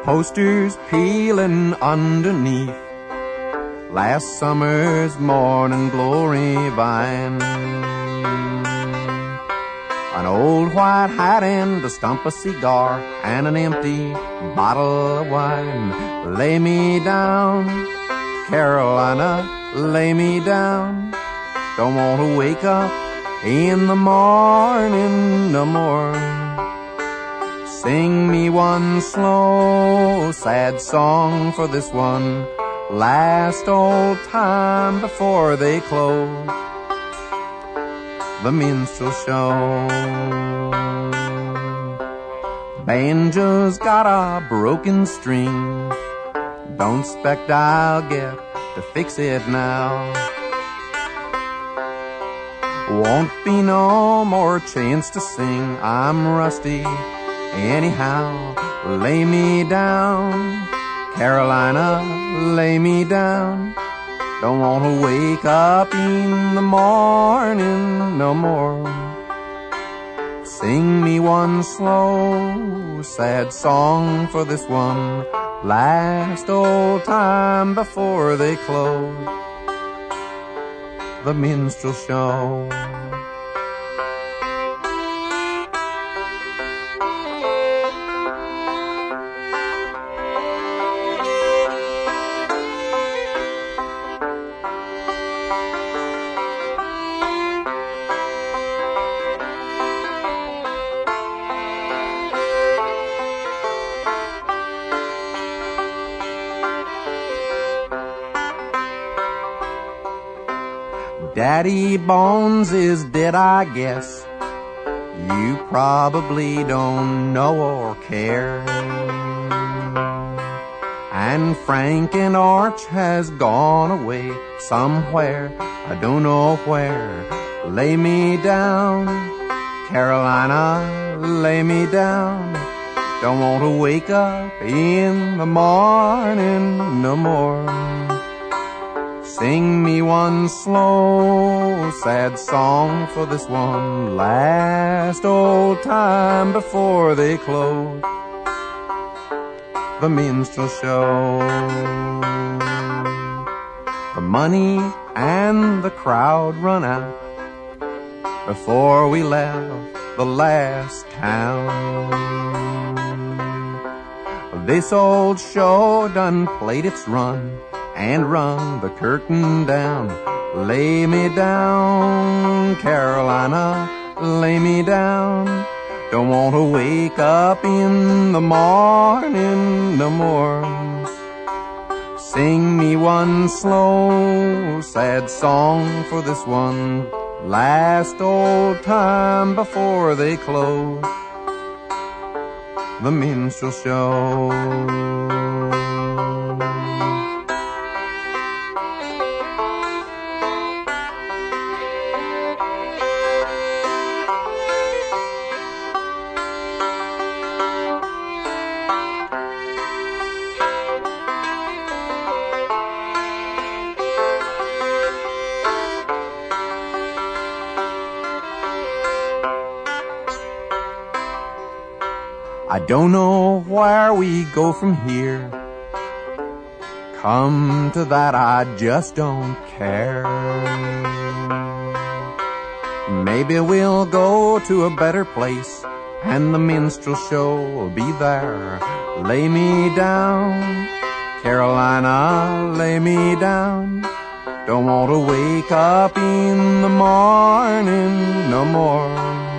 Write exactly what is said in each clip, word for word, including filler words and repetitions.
posters peeling underneath last summer's morning glory vine. An old white hat and a stump of cigar and an empty bottle of wine. Lay me down, Carolina, lay me down. Don't want to wake up in the morning no more. Sing me one slow, sad song for this one last old time before they close the minstrel show. Banjo's got a broken string, don't expect I'll get to fix it now. Won't be no more chance to sing, I'm rusty anyhow. Lay me down, Carolina, lay me down. Don't want to wake up in the morning no more. Sing me one slow, sad song for this one last old time before they close the minstrel show. Daddy Bones is dead, I guess. You probably don't know or care. And Frank and Arch has gone away somewhere, I don't know where. Lay me down, Carolina, lay me down. Don't want to wake up in the morning no more. Sing me one slow, sad song for this one last old time before they close the minstrel show. The money and the crowd run out before we left the last town. This old show done played its run and rung the curtain down. Lay me down, Carolina, lay me down. Don't want to wake up in the morning no more. Sing me one slow, sad song for this one last old time before they close the minstrel show. I don't know where we go from here. Come to that, I just don't care. Maybe we'll go to a better place and the minstrel show will be there. Lay me down, Carolina, lay me down. Don't want to wake up in the morning no more.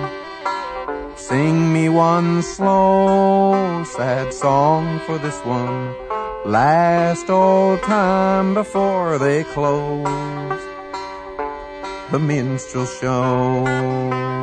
Sing me one slow, sad song for this one last old time before they close the minstrel show.